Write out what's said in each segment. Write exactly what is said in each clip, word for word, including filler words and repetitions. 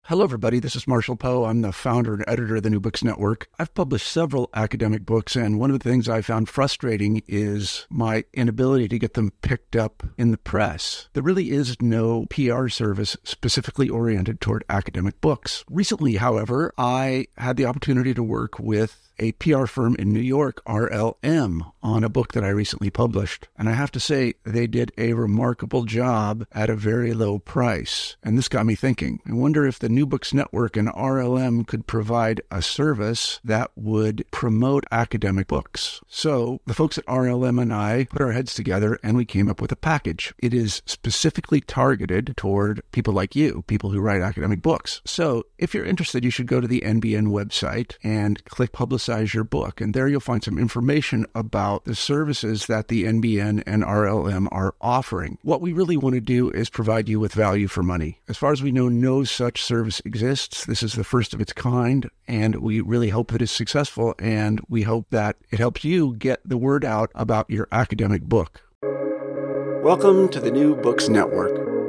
Hello, everybody. This is Marshall Poe. I'm the founder and editor of the New Books Network. I've published several academic books, and one of the things I found frustrating is my inability to get them picked up in the press. There really is no P R service specifically oriented toward academic books. Recently, however, I had the opportunity to work with a P R firm in New York, R L M, on a book that I recently published. And I have to say, they did a remarkable job at a very low price. And this got me thinking. I wonder if the New Books Network and R L M could provide a service that would promote academic books. So the folks at R L M and I put our heads together and we came up with a package. It is specifically targeted toward people like you, people who write academic books. So if you're interested, you should go to the N B N website and click Publicize your book. And there you'll find some information about the services that the N B N and R L M are offering. What we really want to do is provide you with value for money. As far as we know, no such service exists. This is the first of its kind, and we really hope that it's successful, and we hope that it helps you get the word out about your academic book. Welcome to the New Books Network.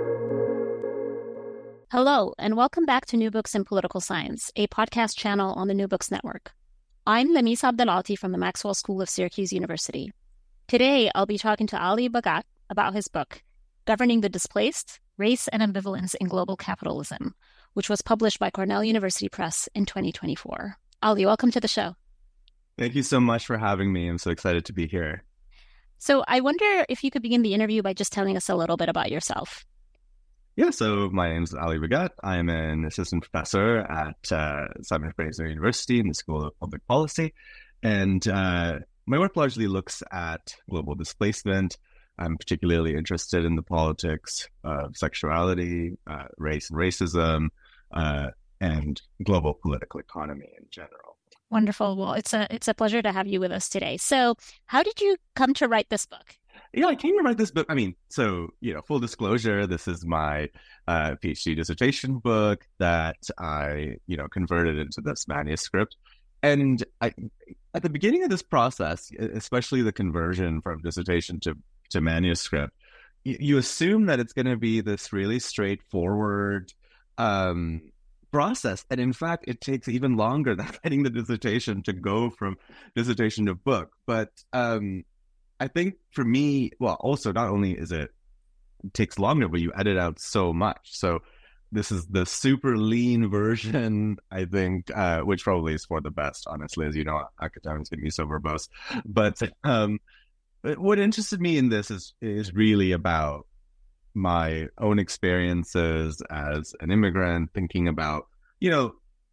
Hello, and welcome back to New Books in Political Science, a podcast channel on the New Books Network. I'm Lamisa Abdelati from the Maxwell School of Syracuse University. Today, I'll be talking to Ali Bhagat about his book, Governing the Displaced, Race and Ambivalence in Global Capitalism, which was published by Cornell University Press in twenty twenty-four. Ali, welcome to the show. Thank you so much for having me. I'm so excited to be here. So I wonder if you could begin the interview by just telling us a little bit about yourself. Yeah, so my name is Ali Bhagat. I am an assistant professor at uh, Simon Fraser University in the School of Public Policy. And uh, my work largely looks at global displacement. I'm particularly interested in the politics of sexuality, uh, race and racism, uh, and global political economy in general. Wonderful. Well, it's a it's a pleasure to have you with us today. So how did you come to write this book? Yeah, I came to write this book. I mean, so, you know, full disclosure, this is my uh, PhD dissertation book that I, you know, converted into this manuscript. And I, at the beginning of this process, especially the conversion from dissertation to, to manuscript, you, you assume that it's going to be this really straightforward um, process. And in fact, it takes even longer than writing the dissertation to go from dissertation to book. But um I think for me, well, also not only is it, it takes longer, but you edit out so much. So this is the super lean version, I think, uh, which probably is for the best, honestly, as you know, academics can be so verbose. But um, what interested me in this is is really about my own experiences as an immigrant, thinking about, you know,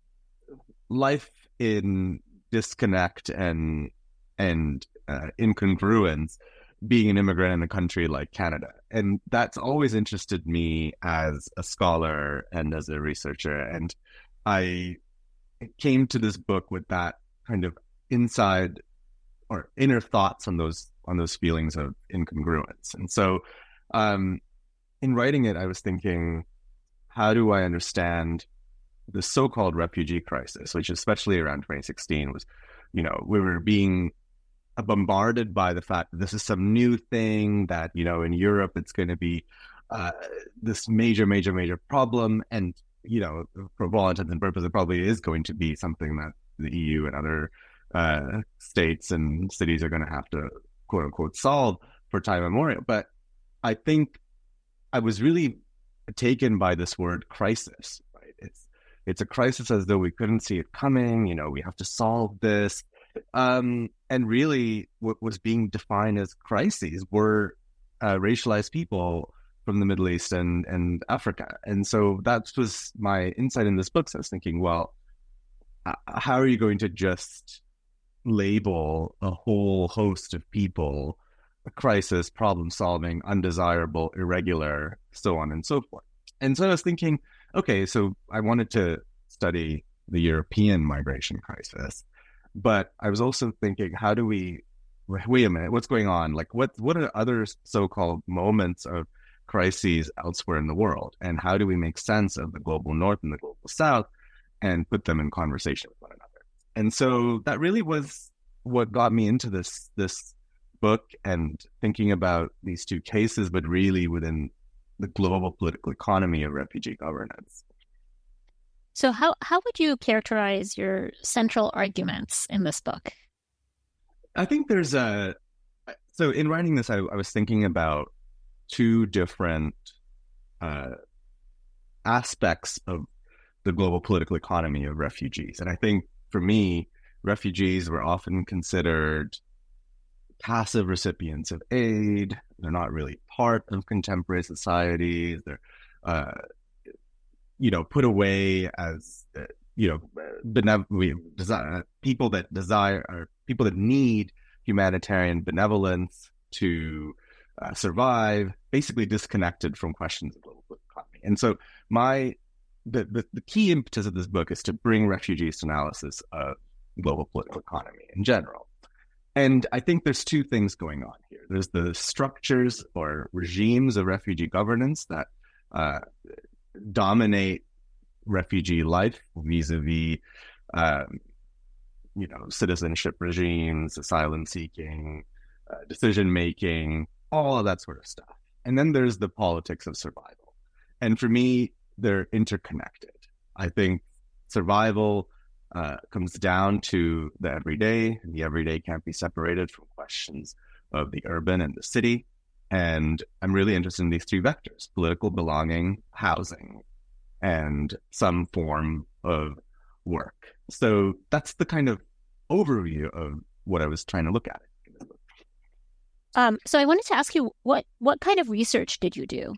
life in disconnect and and Uh, incongruence being an immigrant in a country like Canada. And that's always interested me as a scholar and as a researcher. And I came to this book with that kind of inside or inner thoughts on those on those feelings of incongruence. And so um, in writing it, I was thinking, how do I understand the so-called refugee crisis, which especially around twenty sixteen was, you know, we were being bombarded by the fact that this is some new thing that, you know, in Europe, it's going to be uh, this major, major, major problem. And, you know, for all intents and purposes, it probably is going to be something that the E U and other uh, states and cities are going to have to, quote unquote, solve for time immemorial. But I think I was really taken by this word crisis, right? It's, it's a crisis as though we couldn't see it coming. You know, we have to solve this. Um, and really what was being defined as crises were uh, racialized people from the Middle East and, and Africa. And so that was my insight in this book. So I was thinking, well, uh, how are you going to just label a whole host of people, a crisis, problem solving, undesirable, irregular, so on and so forth? And so I was thinking, okay, so I wanted to study the European migration crisis. But I was also thinking, how do we, wait a minute, what's going on? Like, what what are other so-called moments of crises elsewhere in the world? And how do we make sense of the global north and the global south and put them in conversation with one another? And so that really was what got me into this this book and thinking about these two cases, but really within the global political economy of refugee governance. So how, how would you characterize your central arguments in this book? I think there's a... So in writing this, I, I was thinking about two different uh, aspects of the global political economy of refugees. And I think for me, refugees were often considered passive recipients of aid. They're not really part of contemporary societies. They're, uh, you know, put away as, uh, you know, benev- we desire, people that desire, or people that need humanitarian benevolence to uh, survive, basically disconnected from questions of global political economy. And so my The, the, the key impetus of this book is to bring refugees to analysis of global political economy in general. And I think there's two things going on here. There's the structures or regimes of refugee governance that uh, dominate refugee life vis-a-vis, um, you know, citizenship regimes, asylum seeking, uh, decision-making, all of that sort of stuff. And then there's the politics of survival. And for me, they're interconnected. I think survival uh, comes down to the everyday, and the everyday can't be separated from questions of the urban and the city. And I'm really interested in these three vectors: political belonging, housing, and some form of work. So that's the kind of overview of what I was trying to look at. Um, so I wanted to ask you, what what kind of research did you do?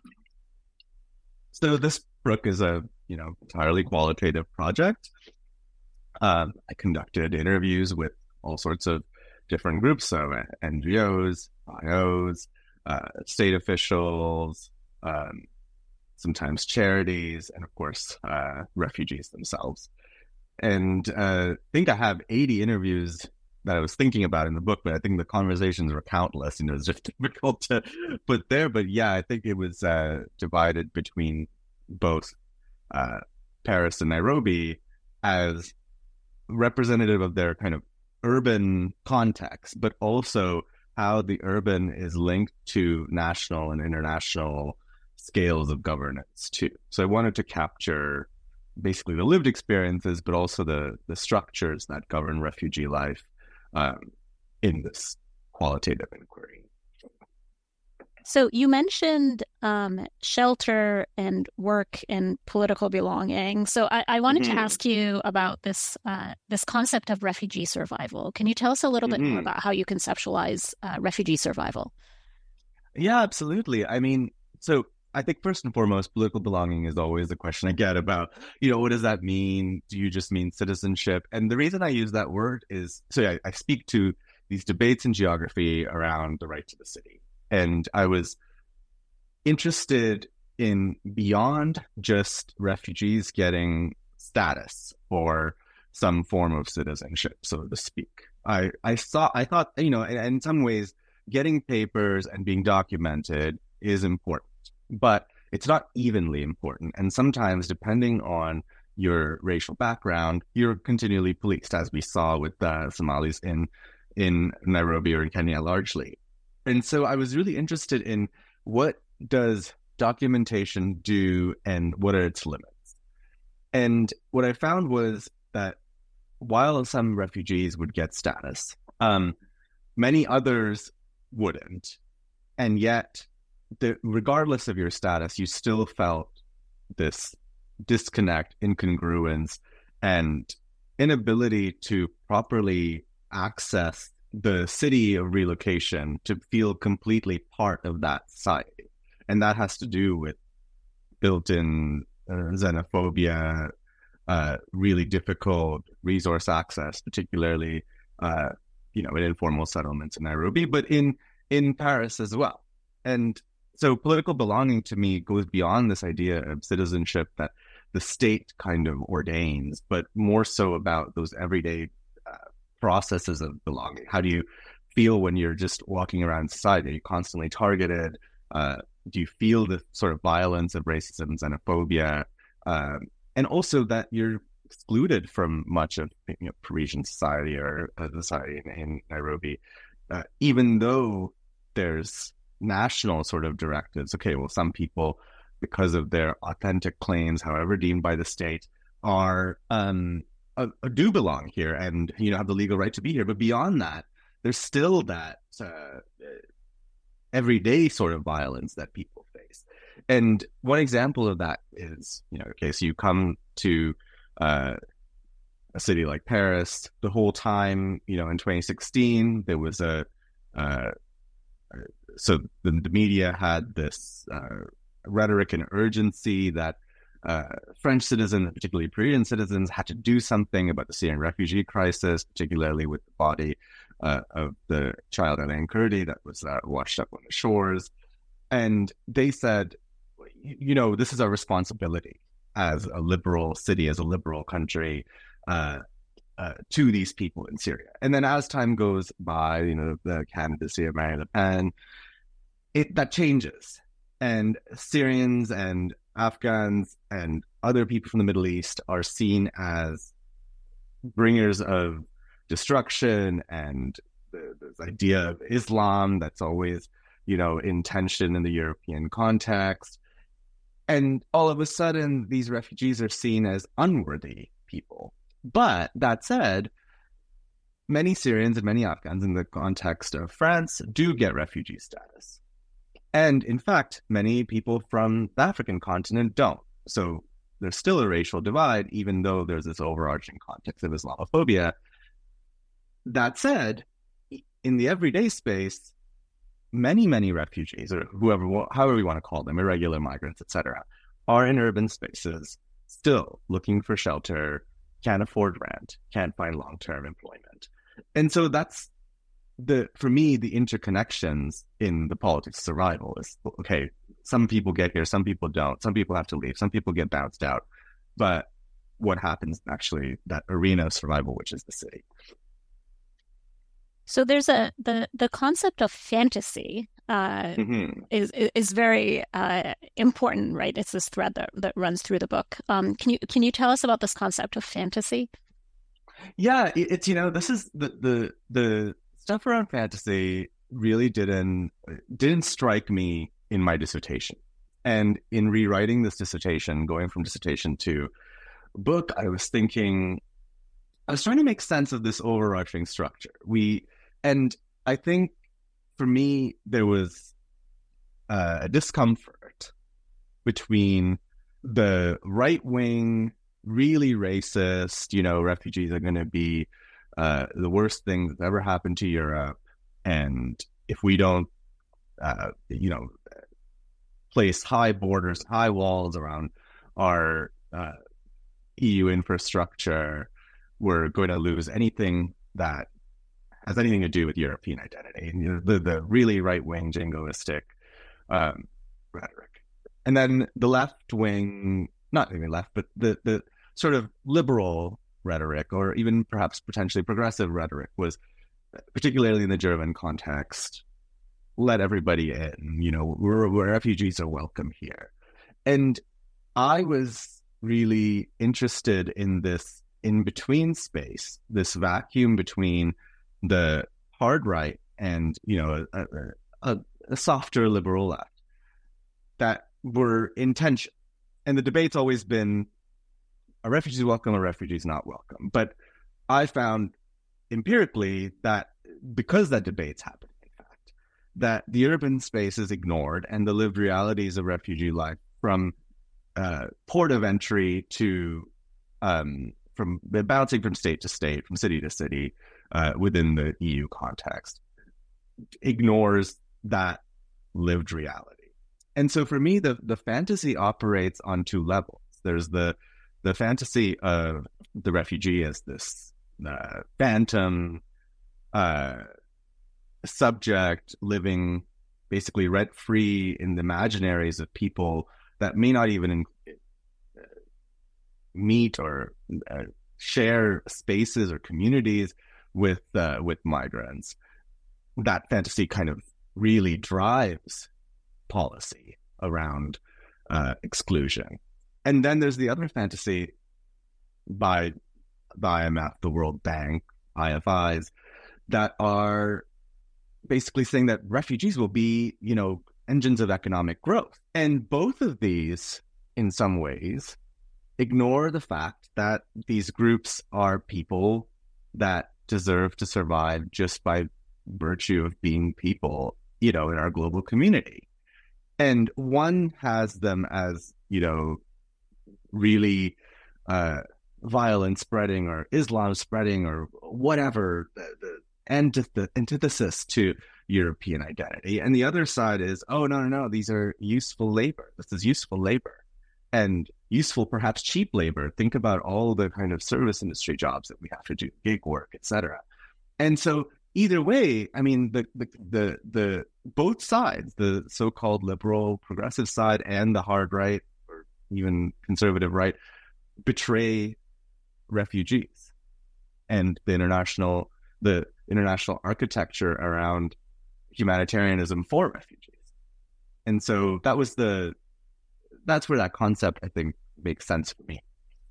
So this book is a, you know, entirely qualitative project. Um, I conducted interviews with all sorts of different groups, so N G Os, I Os, uh, state officials, um, sometimes charities, and of course, uh, refugees themselves. And uh, I think I have eighty interviews that I was thinking about in the book, but I think the conversations were countless. You know, it's just difficult to put there. But yeah, I think it was uh, divided between both uh, Paris and Nairobi as representative of their kind of urban context, but also how the urban is linked to national and international scales of governance too. So I wanted to capture basically the lived experiences, but also the the structures that govern refugee life um, in this qualitative inquiry. So you mentioned um, shelter and work and political belonging. So I, I wanted mm-hmm. to ask you about this uh, this concept of refugee survival. Can you tell us a little mm-hmm. bit more about how you conceptualize uh, refugee survival? Yeah, absolutely. I mean, so I think first and foremost, political belonging is always the question I get about, you know, what does that mean? Do you just mean citizenship? And the reason I use that word is, so I, I speak to these debates in geography around the right to the city. And I was interested in beyond just refugees getting status or some form of citizenship, so to speak. I, I saw, I thought, you know, in, in some ways, getting papers and being documented is important, but it's not evenly important. And sometimes, depending on your racial background, you're continually policed, as we saw with uh, Somalis in in Nairobi or in Kenya largely. And so I was really interested in what does documentation do and what are its limits. And what I found was that while some refugees would get status, um, many others wouldn't. And yet, the, regardless of your status, you still felt this disconnect, incongruence, and inability to properly access the city of relocation to feel completely part of that society. And that has to do with built-in uh, xenophobia, uh, really difficult resource access, particularly, uh, you know, in informal settlements in Nairobi, but in, in Paris as well. And so political belonging to me goes beyond this idea of citizenship that the state kind of ordains, but more so about those everyday processes of belonging. How do you feel when you're just walking around society? Are you constantly targeted? Uh, do you feel the sort of violence of racism and xenophobia? Um, and also that you're excluded from much of, you know, Parisian society or uh, society in, in Nairobi, uh, even though there's national sort of directives. Okay, well, some people, because of their authentic claims, however deemed by the state, are um, uh, do belong here and, you know, have the legal right to be here. But beyond that, there's still that uh, everyday sort of violence that people face. And one example of that is, you know, okay, so you come to uh, a city like Paris. The whole time, you know, in twenty sixteen, there was a, uh, so the, the media had this uh, rhetoric and urgency that uh, French citizens, particularly Parisian citizens, had to do something about the Syrian refugee crisis, particularly with the body uh, of the child Alain Kurdi that was uh, washed up on the shores. And they said, you know, this is our responsibility as a liberal city, as a liberal country, uh, uh, to these people in Syria. And then as time goes by, you know, the candidacy of Marine Le Pen, it that changes. And Syrians and Afghans and other people from the Middle East are seen as bringers of destruction and the, this idea of Islam that's always, you know, in tension in the European context. And all of a sudden, these refugees are seen as unworthy people. But that said, many Syrians and many Afghans in the context of France do get refugee status. And in fact, many people from the African continent don't. So there's still a racial divide, even though there's this overarching context of Islamophobia. That said, in the everyday space, many, many refugees, or whoever, however we want to call them, irregular migrants, et cetera, are in urban spaces, still looking for shelter, can't afford rent, can't find long-term employment. And so that's the, for me, the interconnections in the politics of survival is, okay, some people get here, some people don't, some people have to leave, some people get bounced out. But what happens actually, that arena of survival, which is the city. So there's a the the concept of fantasy uh, mm-hmm. is is very uh, important, right? It's this thread that, that runs through the book. Um, can you can you tell us about this concept of fantasy? Yeah, it's, you know, this is the the the stuff around fantasy really didn't didn't strike me in my dissertation, and in rewriting this dissertation, going from dissertation to book, I was thinking, I was trying to make sense of this overarching structure. We And I think for me, there was uh, a discomfort between the right-wing, really racist, you know, refugees are going to be uh, the worst thing that's ever happened to Europe. And if we don't, uh, you know, place high borders, high walls around our uh, E U infrastructure, we're going to lose anything that has anything to do with European identity, you know, the, the really right-wing jingoistic um, rhetoric. And then the left-wing, not even left, but the, the sort of liberal rhetoric, or even perhaps potentially progressive rhetoric, was, particularly in the German context, let everybody in, you know, we're, we're refugees are welcome here. And I was really interested in this in-between space, this vacuum between the hard right and, you know, a, a, a softer liberal left, that were in tension. And the debate's always been, are refugees welcome or refugees not welcome? But I found empirically that because that debate's happening, in fact, that the urban space is ignored and the lived realities of refugee life, from uh, port of entry to um, from bouncing from state to state, from city to city, uh, within the E U context, ignores that lived reality. And so for me, the, the fantasy operates on two levels. There's the the fantasy of the refugee as this uh, phantom uh, subject living basically rent-free in the imaginaries of people that may not even in, uh, meet or uh, share spaces or communities with uh, with migrants. That fantasy kind of really drives policy around uh, exclusion. And then there's the other fantasy by the I M F, the World Bank, I F Is, that are basically saying that refugees will be, you know, engines of economic growth. And both of these, in some ways, ignore the fact that these groups are people that deserve to survive just by virtue of being people, you know, in our global community. And one has them as, you know, really uh, violence spreading or Islam spreading or whatever, the, the antith- antithesis to European identity. And the other side is, oh, no, no, no, these are useful labor. This is useful labor. And useful, perhaps cheap labor. Think about all the kind of service industry jobs that we have to do, gig work, et cetera. And so either way, I mean, the, the the the both sides, the so-called liberal progressive side and the hard right or even conservative right, betray refugees and the international the international architecture around humanitarianism for refugees. And so that was the that's where that concept, I think, makes sense for me.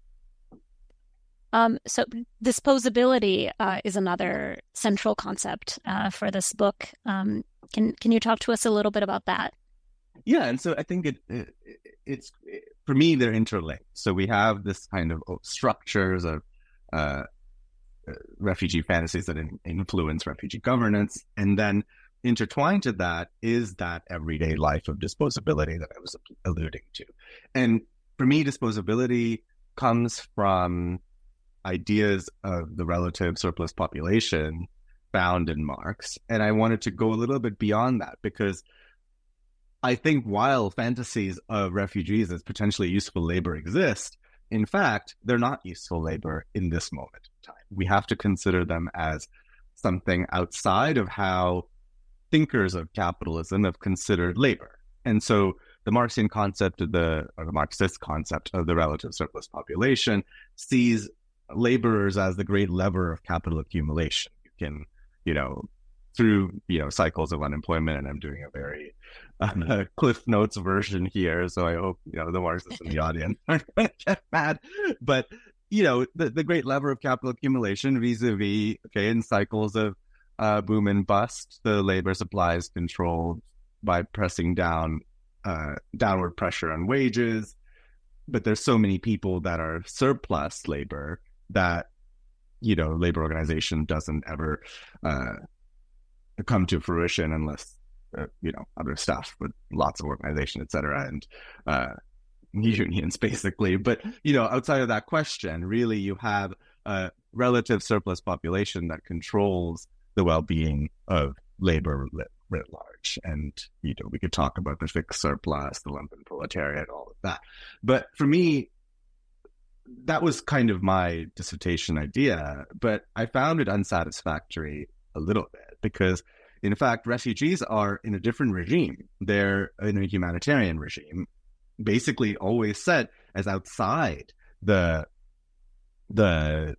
Um, so disposability uh, is another central concept uh, for this book. Um, can can you talk to us a little bit about that? Yeah, and so I think it, it it's it, for me they're interlinked. So we have this kind of structures of uh, refugee fantasies that in, influence refugee governance, and then intertwined to that is that everyday life of disposability that I was alluding to. And for me, disposability comes from ideas of the relative surplus population found in Marx. And I wanted to go a little bit beyond that because I think while fantasies of refugees as potentially useful labor exist, in fact, they're not useful labor in this moment in time. We have to consider them as something outside of how thinkers of capitalism have considered labor. And so the Marxian concept of the, or the Marxist concept of the relative surplus population sees laborers as the great lever of capital accumulation. You can, you know, through, you know, cycles of unemployment, and I'm doing a very uh, Cliff Notes version here, so I hope, you know, the Marxists in the audience aren't going to get mad. But, you know, the, the great lever of capital accumulation vis-a-vis, okay, in cycles of uh, boom and bust, the labor supply is controlled by pressing down uh, downward pressure on wages. But there's so many people that are surplus labor that, you know, labor organization doesn't ever uh, come to fruition unless, uh, you know, other stuff with lots of organization, et cetera, and uh, unions, basically. But, you know, outside of that question, really you have a relative surplus population that controls the well-being of labor writ, writ large. And, you know, we could talk about the fixed surplus, the lumpen proletariat, all of that. But for me, that was kind of my dissertation idea, but I found it unsatisfactory a little bit because, in fact, refugees are in a different regime. They're in a humanitarian regime, basically always set as outside the, the,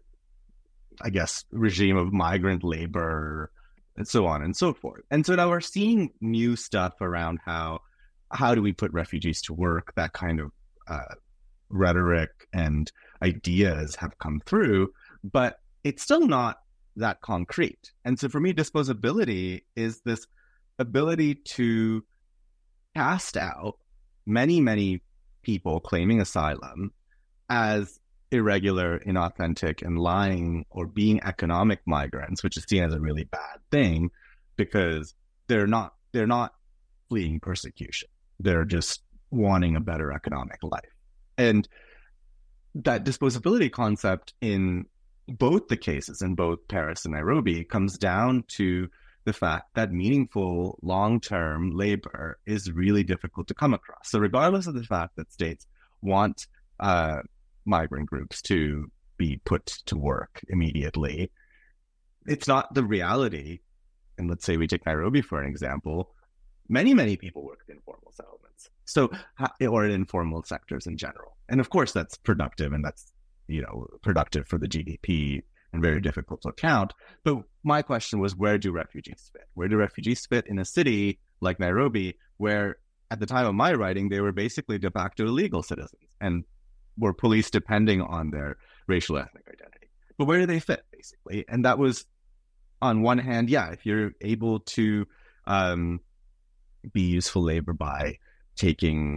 I guess, regime of migrant labor and so on and so forth. And so now we're seeing new stuff around how, how do we put refugees to work, that kind of uh, rhetoric and ideas have come through, but it's still not that concrete. And so for me, disposability is this ability to cast out many, many people claiming asylum as irregular, inauthentic, and lying or being economic migrants, which is seen as a really bad thing because they're not they're not fleeing persecution. They're just wanting a better economic life. And that disposability concept in both the cases, in both Paris and Nairobi, comes down to the fact that meaningful long-term labor is really difficult to come across. So regardless of the fact that states want uh, migrant groups to be put to work immediately, it's not the reality. And let's say we take Nairobi for an example. Many, many people work in informal settlements, so or in informal sectors in general. And of course, that's productive, and that's, you know, productive for the G D P and very difficult to count. But my question was, where do refugees fit? Where do refugees fit in a city like Nairobi, where at the time of my writing, they were basically de facto illegal citizens and were policed depending on their racial ethnic identity? But where do they fit, basically? And that was, on one hand, yeah, if you're able to um, be useful labor by taking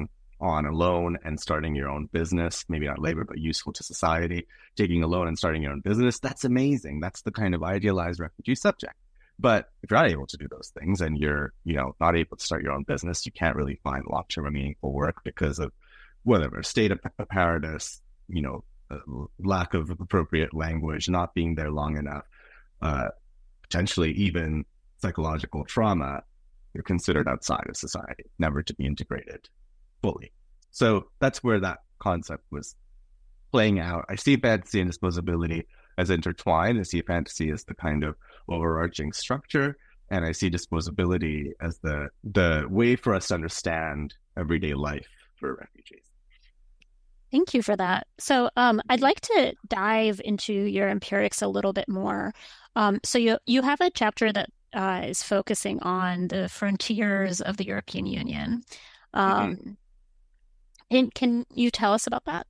on a loan and starting your own business, maybe not labor, but useful to society, taking a loan and starting your own business, that's amazing. That's the kind of idealized refugee subject. But if you're not able to do those things and you're, you know, not able to start your own business, you can't really find long-term or meaningful work because of whatever, state apparatus, you know, uh, lack of appropriate language, not being there long enough, uh, potentially even psychological trauma. You're considered outside of society, never to be integrated fully. So that's where that concept was playing out. I see fantasy and disposability as intertwined. I see fantasy as the kind of overarching structure, and I see disposability as the the way for us to understand everyday life for refugees. Thank you for that. So um, I'd like to dive into your empirics a little bit more. Um, so you you have a chapter that uh, is focusing on the frontiers of the European Union. Um, mm-hmm. And can you tell us about that?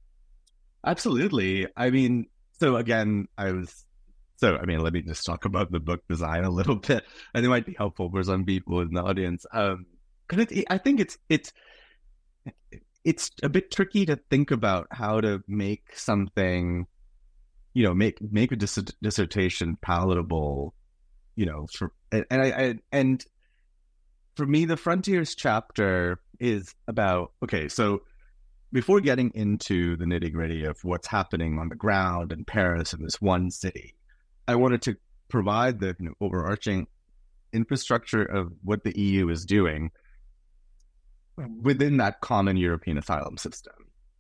Absolutely. I mean, so again, I was, so, I mean, let me just talk about the book design a little bit. I think it might be helpful for some people in the audience. Um, cause it, I think it's, it's, it's a bit tricky to think about how to make something, you know, make, make a dis- dissertation palatable, you know, for, and, and I, I, and for me, the Frontiers chapter is about, okay, so before getting into the nitty-gritty of what's happening on the ground in Paris, in this one city, I wanted to provide the, you know, overarching infrastructure of what the E U is doing within that common European asylum system.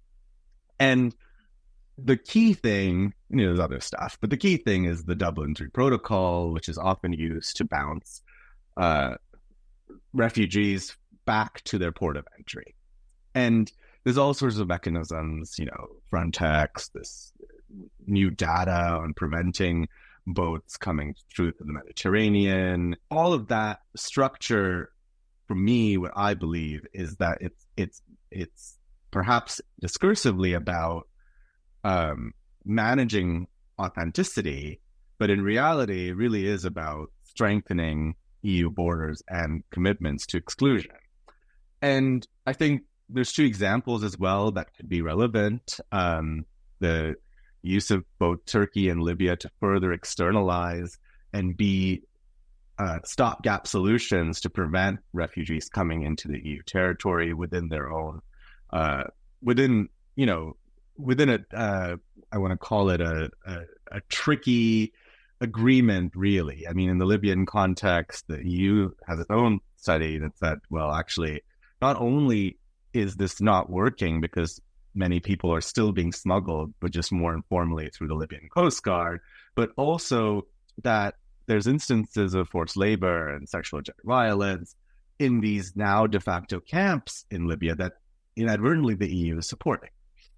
And the key thing, you know, there's other stuff, but the key thing is the Dublin three Protocol, which is often used to bounce uh, refugees back to their port of entry. And there's all sorts of mechanisms, you know, Frontex, this new data on preventing boats coming through the Mediterranean. All of that structure, for me, what I believe is that it's it's it's perhaps discursively about um, managing authenticity, but in reality, it really is about strengthening E U borders and commitments to exclusion. And I think there's two examples as well that could be relevant. Um, the use of both Turkey and Libya to further externalize and be uh, stopgap solutions to prevent refugees coming into the E U territory within their own, uh, within, you know, within a, uh, I want to call it a, a, a tricky agreement, really. I mean, in the Libyan context, the E U has its own study that said, well, actually, not only is this not working because many people are still being smuggled, but just more informally through the Libyan Coast Guard, but also that there's instances of forced labor and sexual gender violence in these now de facto camps in Libya that inadvertently the E U is supporting.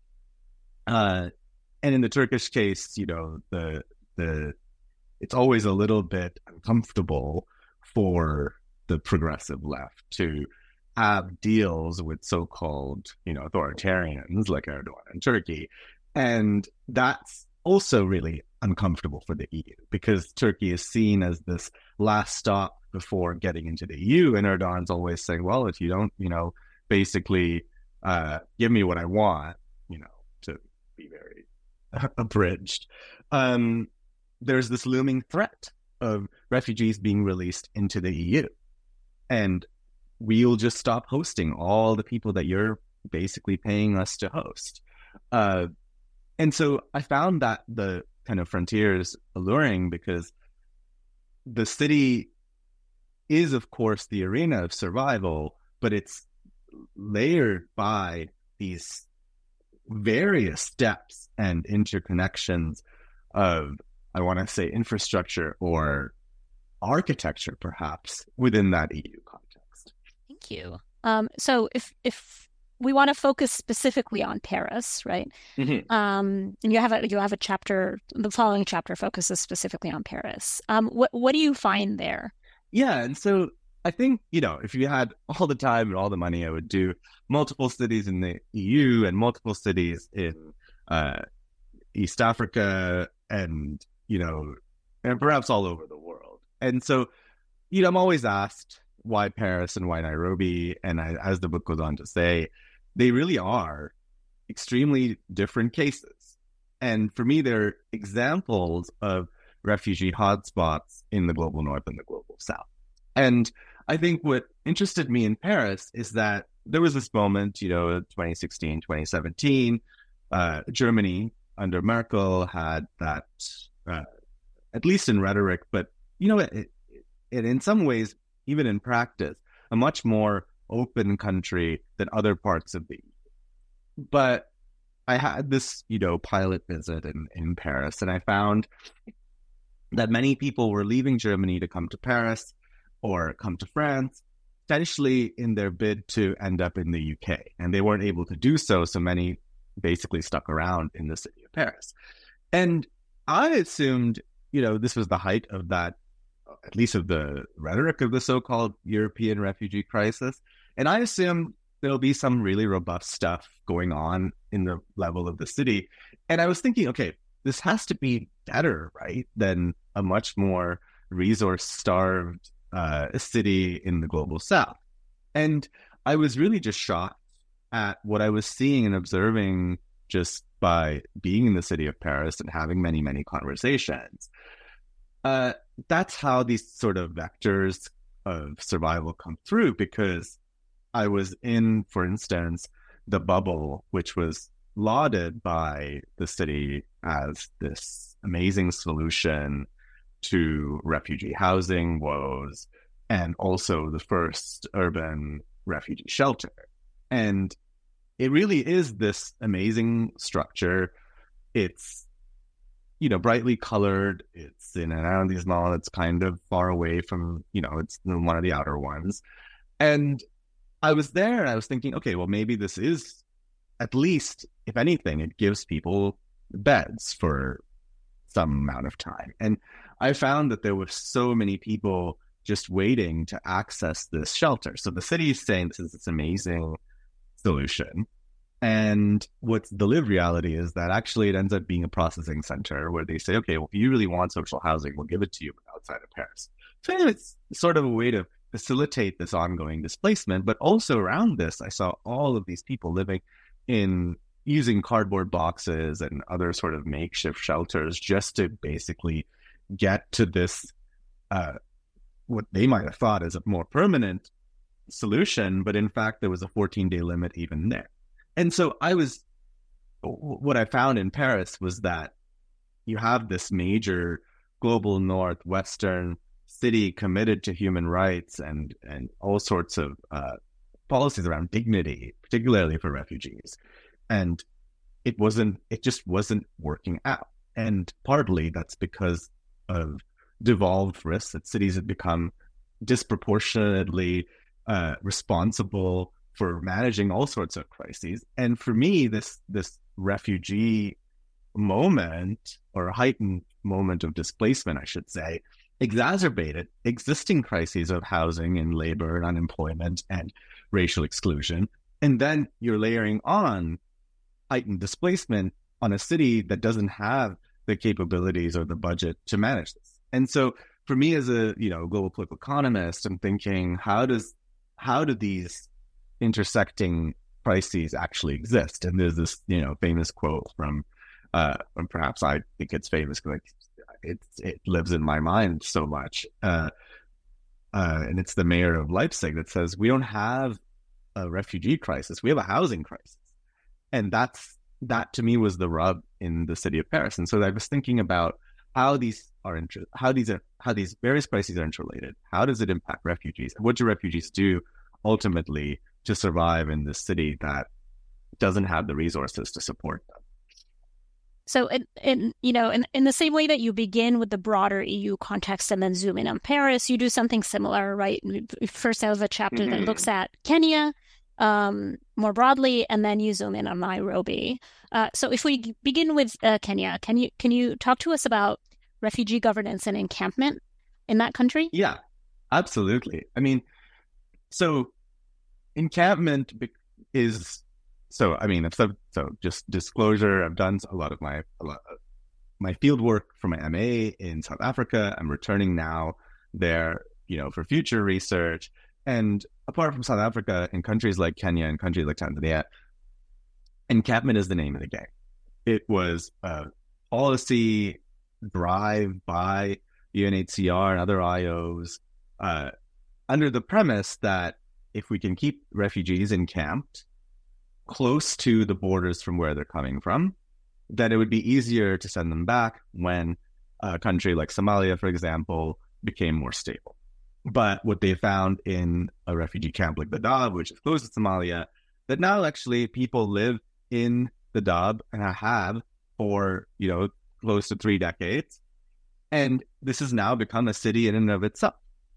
Uh, and in the Turkish case, you know, the the it's always a little bit uncomfortable for the progressive left to have deals with so-called, you know, authoritarians like Erdogan and Turkey. And that's also really uncomfortable for the E U because Turkey is seen as this last stop before getting into the E U. And Erdogan's always saying, well, if you don't, you know, basically uh, give me what I want, you know, to be very abridged, um, there's this looming threat of refugees being released into the E U. And we'll just stop hosting all the people that you're basically paying us to host. Uh, and so I found that the kind of frontiers alluring because the city is, of course, the arena of survival, but it's layered by these various steps and interconnections of, I want to say, infrastructure or architecture, perhaps, within that E U context. Thank you. Um, so if if we want to focus specifically on Paris, right? Mm-hmm. Um, and you have a you have a chapter. The following chapter focuses specifically on Paris. Um, what what do you find there? Yeah, and so I think, you know, if you had all the time and all the money, I would do multiple cities in the E U and multiple cities in uh, East Africa, and you know, and perhaps all over the world. And so, you know, I'm always asked, why Paris and why Nairobi? And I, as the book goes on to say, they really are extremely different cases. And for me, they're examples of refugee hotspots in the global north and the global south. And I think what interested me in Paris is that there was this moment, you know, twenty sixteen, twenty seventeen, uh, Germany under Merkel had that, uh, at least in rhetoric, but, you know, it, it, in some ways, even in practice, a much more open country than other parts of the E U. But I had this, you know, pilot visit in, in Paris, and I found that many people were leaving Germany to come to Paris or come to France, essentially in their bid to end up in the U K. And they weren't able to do so, so many basically stuck around in the city of Paris. And I assumed, you know, this was the height of that, at least of the rhetoric of the so-called European refugee crisis. And I assumed there'll be some really robust stuff going on in the level of the city. And I was thinking, okay, this has to be better, right, than a much more resource-starved uh, city in the global south. And I was really just shocked at what I was seeing and observing just by being in the city of Paris and having many, many conversations. Uh, that's how these sort of vectors of survival come through, because I was in, for instance, the bubble, which was lauded by the city as this amazing solution to refugee housing woes, and also the first urban refugee shelter. And it really is this amazing structure. It's, you know, brightly colored. It's in an arrondissement that's kind of far away from, you know, it's one of the outer ones. And I was there and I was thinking, okay, well, maybe this is, at least, if anything, it gives people beds for some amount of time. And I found that there were so many people just waiting to access this shelter. So the city is saying this is this amazing solution. And what's the lived reality is that actually it ends up being a processing center where they say, okay, well, if you really want social housing, we'll give it to you outside of Paris. So it's sort of a way to facilitate this ongoing displacement. But also around this, I saw all of these people living in using cardboard boxes and other sort of makeshift shelters just to basically get to this, uh, what they might have thought is a more permanent solution. But in fact, there was a fourteen-day limit even there. And so I was, what I found in Paris was that you have this major global north, Western city committed to human rights and, and all sorts of uh, policies around dignity, particularly for refugees. And it wasn't, it just wasn't working out. And partly that's because of devolved risks that cities have become disproportionately uh, responsible for managing all sorts of crises. And for me, this this refugee moment, or a heightened moment of displacement, I should say, exacerbated existing crises of housing and labor and unemployment and racial exclusion. And then you're layering on heightened displacement on a city that doesn't have the capabilities or the budget to manage this. And so for me as a, you know, global political economist, I'm thinking, how does how do these intersecting crises actually exist? And there's this, you know, famous quote from, uh, and perhaps I think it's famous because it, it lives in my mind so much. Uh, uh, and it's the mayor of Leipzig that says, we don't have a refugee crisis, we have a housing crisis. And that's, that to me was the rub in the city of Paris. And so I was thinking about how these are, inter- how these are, how these various crises are interrelated. How does it impact refugees? What do refugees do ultimately to survive in this city that doesn't have the resources to support them? So, in, in you know, in, in the same way that you begin with the broader E U context and then zoom in on Paris, you do something similar, right? First, I have a chapter mm-hmm. that looks at Kenya um, more broadly, and then you zoom in on Nairobi. Uh, so, if we begin with uh, Kenya, can you can you talk to us about refugee governance and encampment in that country? Yeah, absolutely. I mean, so. Encampment is so. I mean, so, so just disclosure. I've done a lot of my a lot of my field work for my M A in South Africa. I'm returning now there, you know, for future research. And apart from South Africa, in countries like Kenya and countries like Tanzania, encampment is the name of the game. It was a policy drive by U N H C R and other I Os uh, under the premise that if we can keep refugees encamped close to the borders from where they're coming from, then it would be easier to send them back when a country like Somalia, for example, became more stable. But what they found in a refugee camp like Dadaab, which is close to Somalia, that now actually people live in Dadaab and have for, you know, close to three decades. And this has now become a city in and of itself.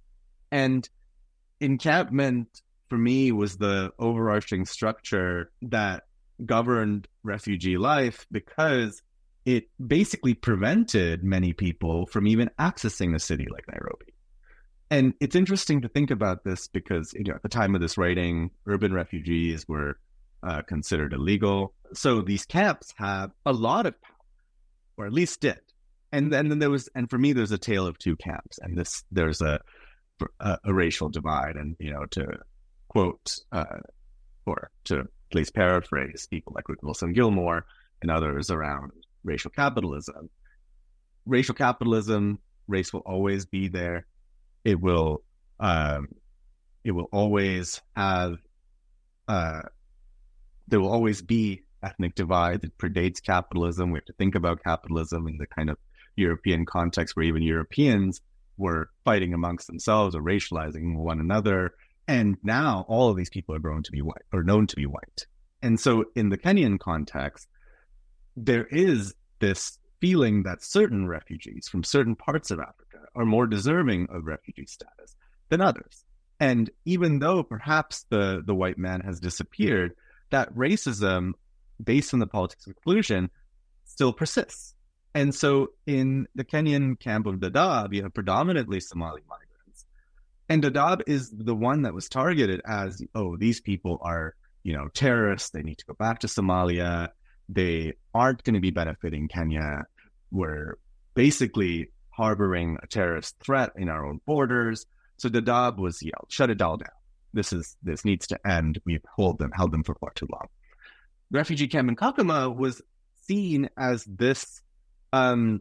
And encampment, for me, was the overarching structure that governed refugee life because it basically prevented many people from even accessing a city like Nairobi. And it's interesting to think about this because, you know, at the time of this writing, urban refugees were uh, considered illegal. So these camps have a lot of power, or at least did. And then, then there was, and for me, there's a tale of two camps, and this there's a a, a racial divide. And you know, to quote uh, or to at least paraphrase people like Ruth Wilson Gilmore and others around racial capitalism. Racial capitalism, race will always be there. It will, um, it will always have. Uh, there will always be ethnic divide that predates capitalism. We have to think about capitalism in the kind of European context where even Europeans were fighting amongst themselves or racializing one another. And now all of these people are grown to be white or known to be white. And so in the Kenyan context, there is this feeling that certain refugees from certain parts of Africa are more deserving of refugee status than others. And even though perhaps the, the white man has disappeared, that racism based on the politics of exclusion still persists. And so in the Kenyan camp of Dadaab, you have predominantly Somali migrants. And Dadaab is the one that was targeted as, oh, these people are, you know, terrorists. They need to go back to Somalia. They aren't going to be benefiting Kenya. We're basically harboring a terrorist threat in our own borders. So Dadaab was yelled, shut it all down. This is this needs to end. We've held them, held them for far too long. The refugee camp in Kakuma was seen as this um,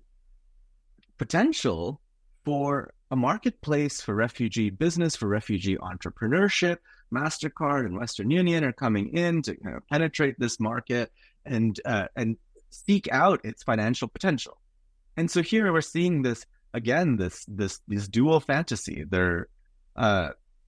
potential for a marketplace for refugee business, for refugee entrepreneurship. MasterCard and Western Union are coming in to kind of penetrate this market and uh, and seek out its financial potential. And so here we're seeing this again, this this this dual fantasy. They're uh,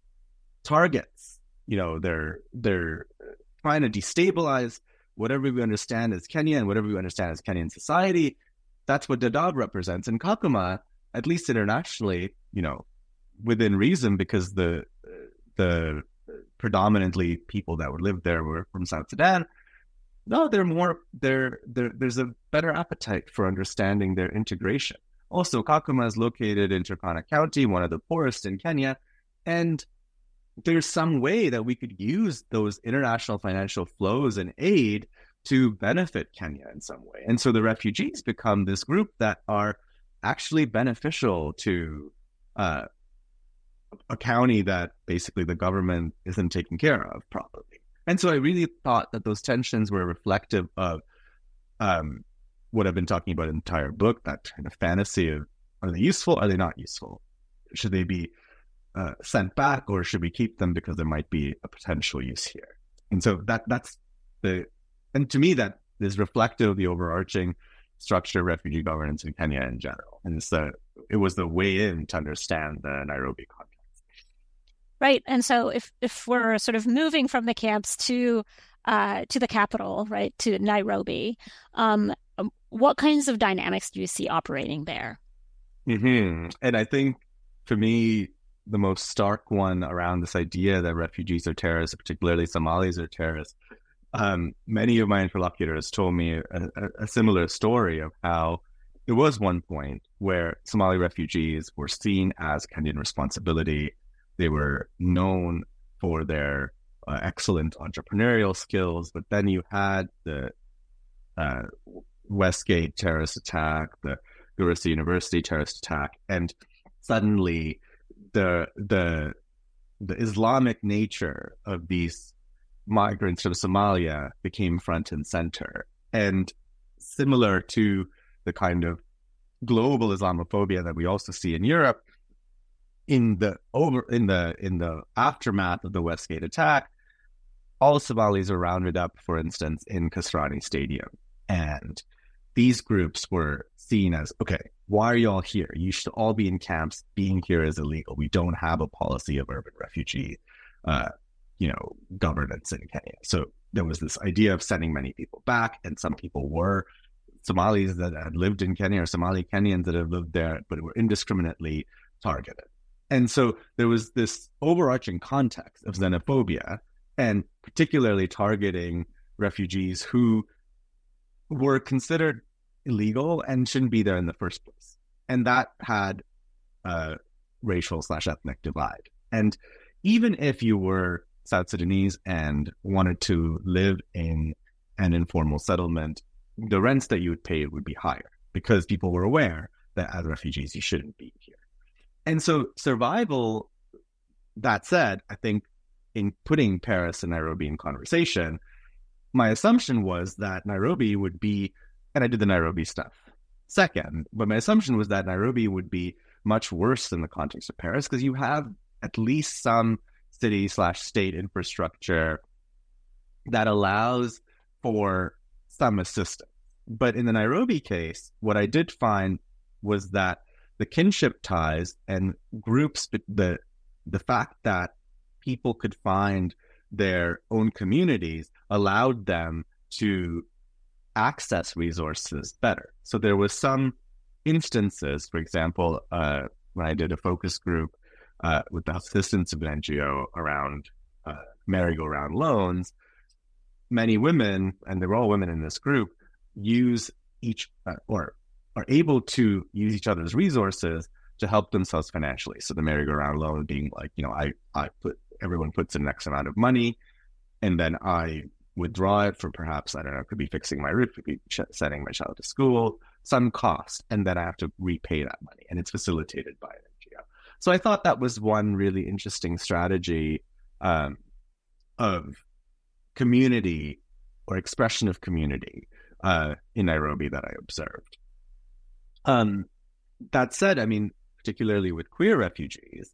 targets, you know, they're they're trying to destabilize whatever we understand as Kenya and whatever we understand as Kenyan society. That's what Dadaab represents. And Kakuma, at least internationally, you know, within reason, because the the predominantly people that would live there were from South Sudan. No, they're more, they're, they're, there's a better appetite for understanding their integration. Also, Kakuma is located in Turkana County, one of the poorest in Kenya, and there's some way that we could use those international financial flows and aid to benefit Kenya in some way. And so the refugees become this group that are actually beneficial to uh, a county that basically the government isn't taking care of properly. And so I really thought that those tensions were reflective of um, what I've been talking about in the entire book, that kind of fantasy of, are they useful? Are they not useful? Should they be uh, sent back, or should we keep them because there might be a potential use here? And so that that's the, and to me, that is reflective of the overarching structure of refugee governance in Kenya in general. And it's the, it was the way in to understand the Nairobi context. Right. And so if, if we're sort of moving from the camps to uh, to the capital, right, to Nairobi, um, what kinds of dynamics do you see operating there? Mm-hmm. And I think for me, the most stark one around this idea that refugees are terrorists, particularly Somalis are terrorists, um, many of my interlocutors told me a, a, a similar story of how there was one point where Somali refugees were seen as Kenyan responsibility. They were known for their uh, excellent entrepreneurial skills, but then you had the uh, Westgate terrorist attack, the Garissa University terrorist attack, and suddenly the the the Islamic nature of these migrants from Somalia became front and center. And similar to the kind of global Islamophobia that we also see in Europe, in the over in the in the aftermath of the Westgate attack, all Somalis are rounded up, for instance, in Kasrani Stadium. And these groups were seen as, okay, why are you all here? You should all be in camps. Being here is illegal. We don't have a policy of urban refugee, uh, you know, governance in Kenya. So there was this idea of sending many people back, and some people were Somalis that had lived in Kenya or Somali Kenyans that had lived there, but were indiscriminately targeted. And so there was this overarching context of xenophobia, and particularly targeting refugees who were considered illegal and shouldn't be there in the first place. And that had a racial slash ethnic divide. And even if you were South Sudanese and wanted to live in an informal settlement, the rents that you would pay would be higher because people were aware that as refugees, you shouldn't be here. And so survival, that said, I think in putting Paris and Nairobi in conversation, my assumption was that Nairobi would be, and I did the Nairobi stuff second, but my assumption was that Nairobi would be much worse in the context of Paris because you have at least some city slash state infrastructure that allows for some assistance. But in the Nairobi case, what I did find was that the kinship ties and groups, the the fact that people could find their own communities allowed them to access resources better. So there was some instances, for example, uh, when I did a focus group uh, with the assistance of an N G O around uh, merry-go-round loans, many women, and they were all women in this group, use each uh, or are able to use each other's resources to help themselves financially. So the merry-go-round loan being like, you know, I, I put, everyone puts in an X amount of money, and then I withdraw it for perhaps, I don't know, it could be fixing my roof, it could be sending my child to school, some cost, and then I have to repay that money, and it's facilitated by an N G O. So I thought that was one really interesting strategy um, of community or expression of community uh, in Nairobi that I observed. Um, that said, I mean, particularly with queer refugees,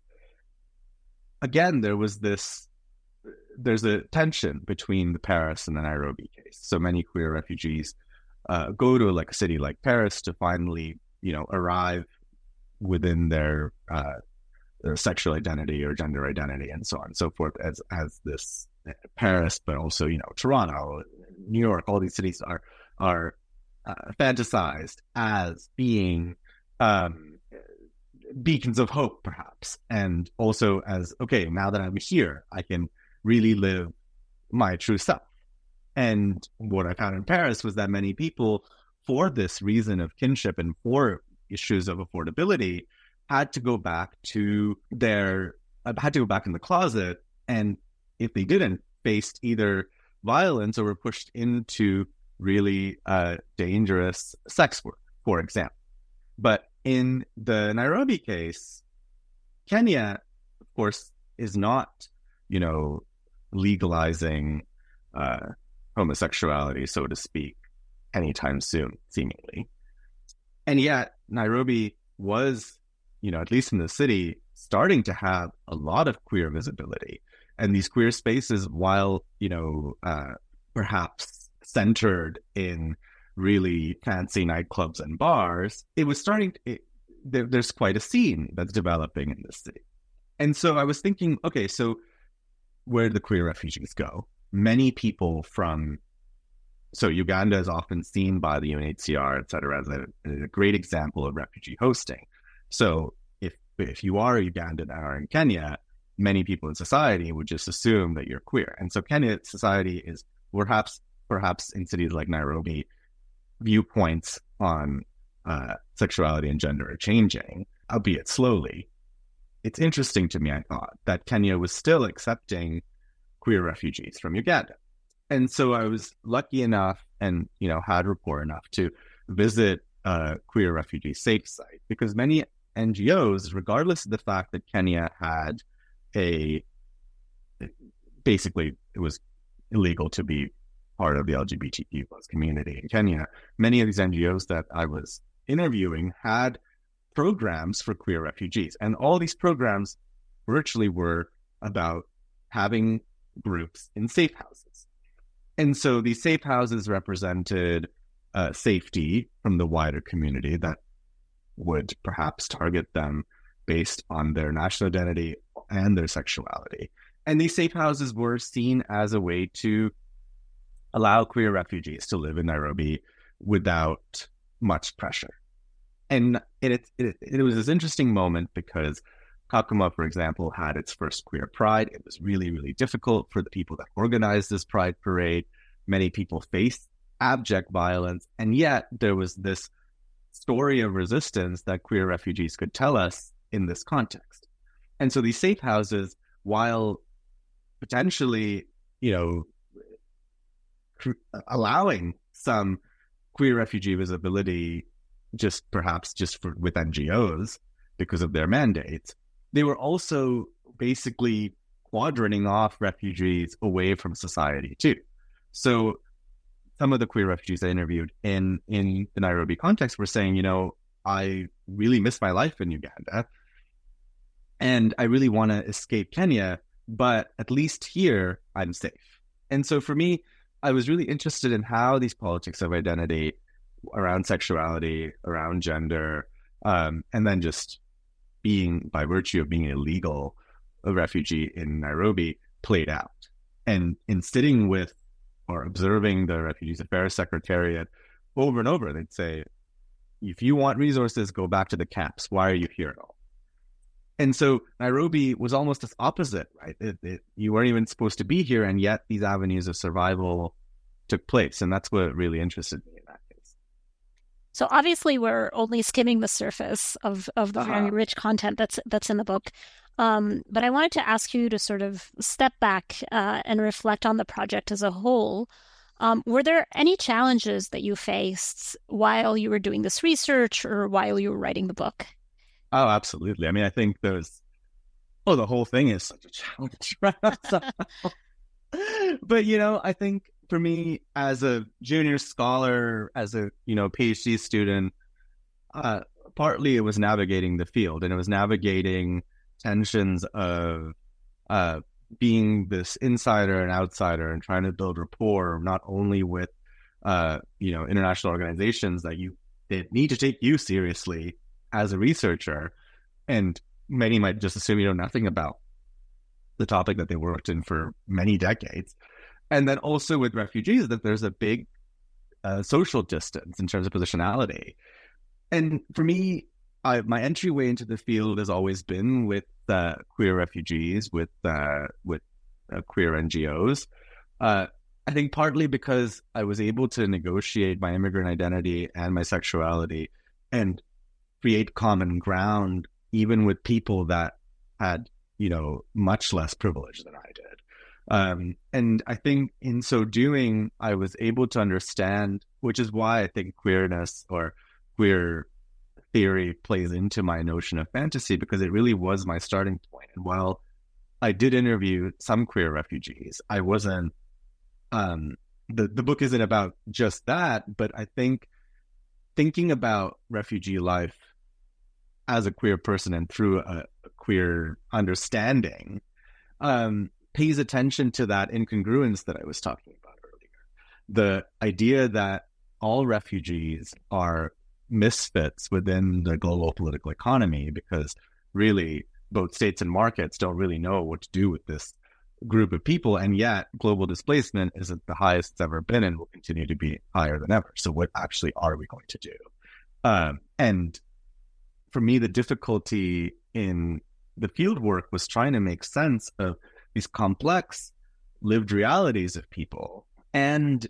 again, there was this, there's a tension between the Paris and the Nairobi case. So many queer refugees uh, go to like a city like Paris to finally, you know, arrive within their, uh, their sexual identity or gender identity and so on and so forth as, as this Paris, but also, you know, Toronto, New York, all these cities are, are uh, fantasized as being um, beacons of hope, perhaps. And also as, okay, now that I'm here, I can really live my true self. And what I found in Paris was that many people, for this reason of kinship and for issues of affordability, had to go back to their, uh, had to go back in the closet. And if they didn't, faced either violence or were pushed into really uh, dangerous sex work, for example. But in the Nairobi case, Kenya, of course, is not, you know, legalizing uh, homosexuality, so to speak, anytime soon, seemingly. And yet, Nairobi was, you know, at least in the city, starting to have a lot of queer visibility. And these queer spaces, while, you know, uh, perhaps centered in really fancy nightclubs and bars, it was starting, to, it, there, there's quite a scene that's developing in this city. And so I was thinking, okay, so where do the queer refugees go? Many people from, so Uganda is often seen by the U N H C R, et cetera, as a, a great example of refugee hosting. So if if you are a Ugandan and are in Kenya, many people in society would just assume that you're queer. And so Kenya society is perhaps, perhaps in cities like Nairobi, viewpoints on uh, sexuality and gender are changing, albeit slowly. It's interesting to me, I thought, that Kenya was still accepting queer refugees from Uganda. And so I was lucky enough and, you know, had rapport enough to visit a queer refugee safe site, because many N G Os, regardless of the fact that Kenya had a, basically it was illegal to be part of the L G B T Q plus community in Kenya. Many of these N G Os that I was interviewing had programs for queer refugees. And all these programs virtually were about having groups in safe houses. And so these safe houses represented uh, safety from the wider community that would perhaps target them based on their national identity and their sexuality. And these safe houses were seen as a way to allow queer refugees to live in Nairobi without much pressure. And it, it, it was this interesting moment because Kakuma, for example, had its first queer pride. It was really, really difficult for the people that organized this pride parade. Many people faced abject violence. And yet there was this story of resistance that queer refugees could tell us in this context. And so these safe houses, while potentially, you know, cr- allowing some queer refugee visibility, just perhaps just for, with N G Os because of their mandates, they were also basically quadrant off refugees away from society too. So some of the queer refugees I interviewed in, in the Nairobi context were saying, you know, I really miss my life in Uganda and I really want to escape Kenya, but at least here I'm safe. And so for me, I was really interested in how these politics of identity around sexuality, around gender, um, and then just being, by virtue of being illegal, a refugee in Nairobi, played out. And in sitting with or observing the Refugees Affairs Secretariat over and over, they'd say, if you want resources, go back to the camps. Why are you here at all? And so Nairobi was almost this opposite, right? It, it, you weren't even supposed to be here, and yet these avenues of survival took place. And that's what really interested me in that case. So obviously we're only skimming the surface of, of the uh-huh. very rich content that's that's in the book. Um, but I wanted to ask you to sort of step back uh, and reflect on the project as a whole. Um, were there any challenges that you faced while you were doing this research or while you were writing the book? Oh, absolutely. I mean, I think there's, oh, the whole thing is such a challenge. But, you know, I think for me as a junior scholar, as a, you know, PhD student, uh, partly it was navigating the field, and it was navigating tensions of uh, being this insider and outsider and trying to build rapport, not only with, uh, you know, international organizations that you they need to take you seriously as a researcher, and many might just assume you know nothing about the topic that they worked in for many decades. And then also with refugees, that there's a big uh, social distance in terms of positionality. And for me, I, my entryway into the field has always been with uh, queer refugees, with uh, with uh, queer N G Os. Uh, I think partly because I was able to negotiate my immigrant identity and my sexuality and create common ground, even with people that had, you know, much less privilege than I did. Um, and I think in so doing, I was able to understand, which is why I think queerness or queer theory plays into my notion of fantasy, because it really was my starting point. And while I did interview some queer refugees, I wasn't, um, the, the book isn't about just that, but I think thinking about refugee life as a queer person and through a, a queer understanding, um, pays attention to that incongruence that I was talking about earlier. The idea that all refugees are misfits within the global political economy, because really both states and markets don't really know what to do with this group of people, and yet global displacement is at the highest it's ever been and will continue to be higher than ever. So what actually are we going to do? Um, and for me, the difficulty in the field work was trying to make sense of these complex lived realities of people and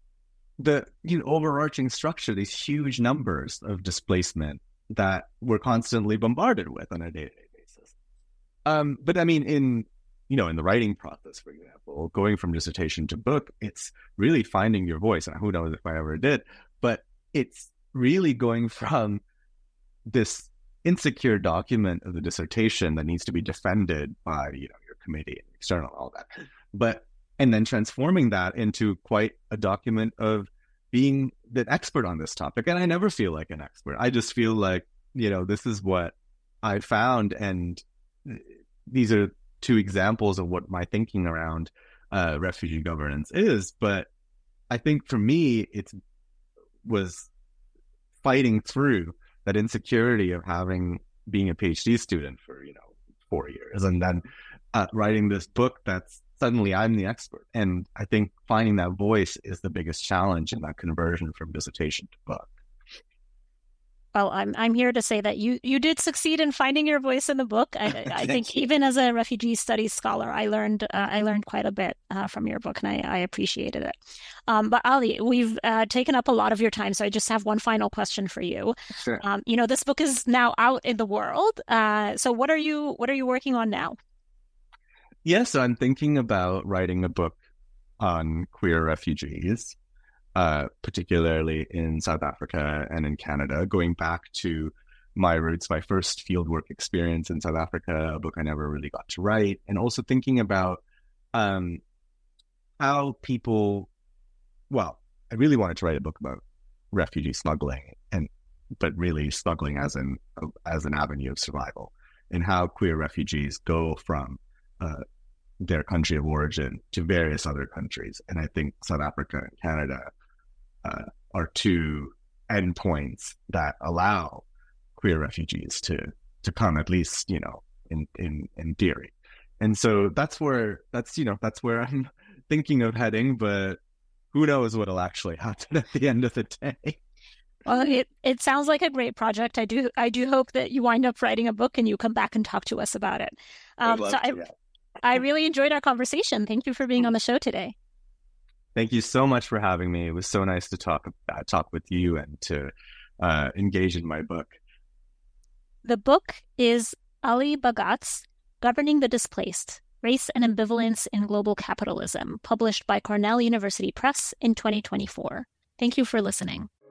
the you know overarching structure, these huge numbers of displacement that we're constantly bombarded with on a day-to-day basis. Um, but I mean, in you know, in the writing process, for example, going from dissertation to book, it's really finding your voice. And who knows if I ever did, but it's really going from this insecure document of the dissertation that needs to be defended by, you know, your committee and external, all that. But and then transforming that into quite a document of being the expert on this topic. And I never feel like an expert. I just feel like, you know, this is what I found. And these are two examples of what my thinking around uh, refugee governance is. But I think for me, it was fighting through that insecurity of having being a PhD student for, you know, four years and then uh, writing this book that's suddenly I'm the expert. And I think finding that voice is the biggest challenge in that conversion from dissertation to book. Well, I'm I'm here to say that you you did succeed in finding your voice in the book. I, I think you. Even as a refugee studies scholar, I learned uh, I learned quite a bit uh, from your book, and I, I appreciated it. Um, but Ali, we've uh, taken up a lot of your time, so I just have one final question for you. Sure. Um, you know, this book is now out in the world. Uh, so what are you what are you working on now? Yes, yeah, so I'm thinking about writing a book on queer refugees. Uh, particularly in South Africa and in Canada, going back to my roots, my first fieldwork experience in South Africa, a book I never really got to write, and also thinking about um, how people, well, I really wanted to write a book about refugee smuggling, and but really smuggling as an as an avenue of survival, and how queer refugees go from uh, their country of origin to various other countries. And I think South Africa and Canada Uh, are two endpoints that allow queer refugees to to come, at least, you know, in, in, in theory. And so that's where that's you know that's where I'm thinking of heading, but who knows what'll actually happen at the end of the day. Well, it, it sounds like a great project. I do I do hope that you wind up writing a book and you come back and talk to us about it. Um, so I, yeah. I really enjoyed our conversation. Thank you for being on the show today. Thank you so much for having me. It was so nice to talk uh, talk with you and to uh, engage in my book. The book is Ali Bhagat's Governing the Displaced, Race and Ambivalence in Global Capitalism, published by Cornell University Press in twenty twenty-four. Thank you for listening.